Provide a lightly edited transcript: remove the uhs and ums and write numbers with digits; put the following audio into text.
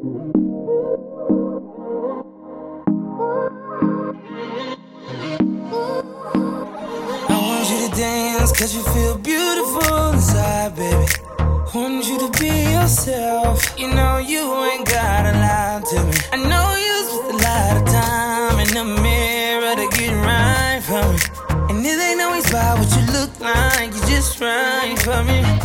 Cause you feel beautiful inside, baby. Want you to be yourself. You know you ain't gotta lie to me. I know you spent a lot of time in the mirror to get right for me. And it ain't always about what you look like, you just right for me.